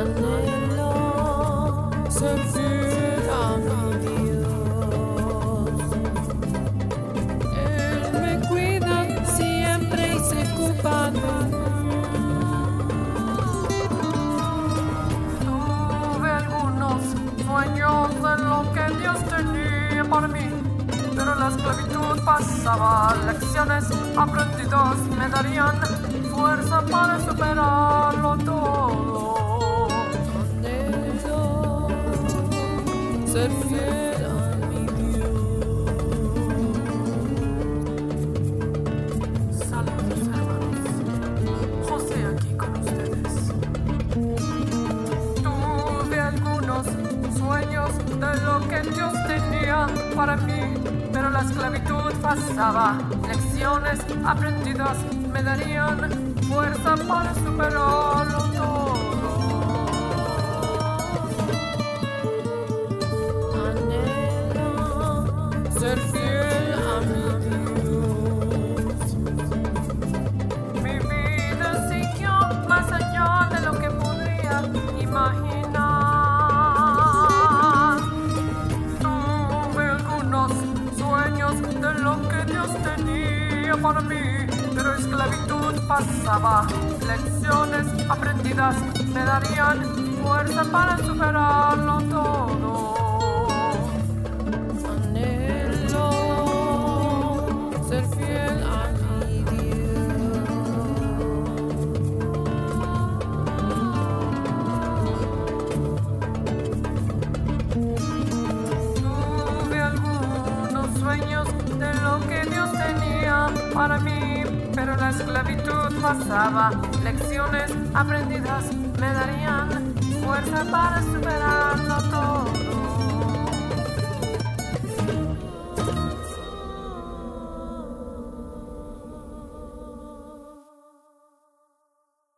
Anhelo ser fiel a mi Dios. Él me cuida siempre y se ocupa de mí. Tuve algunos sueños de lo que Dios tenía para mí, pero la esclavitud pasaba. Lecciones aprendidas me darían fuerza para superarlo todo. Anhelo ser fiel a mi Dios. Saludos, hermanos. José aquí con ustedes. Tuve algunos sueños de lo que Dios tenía para mí, pero la esclavitud pasaba. Lecciones aprendidas me darían fuerza para superarlo todo. Anhelo ser fiel a mi Dios. Mi vida siguió más allá de lo que podría imaginar. Tuve algunos sueños de lo que Dios tenía para mí, pero esclavitud pasaba. Lecciones aprendidas me darían fuerza para superarlo todo. Anhelo ser fiel a mi Dios. Tuve algunos sueños de lo que Dios tenía para mí, pero la esclavitud pasaba. Lecciones aprendidas me darían fuerza para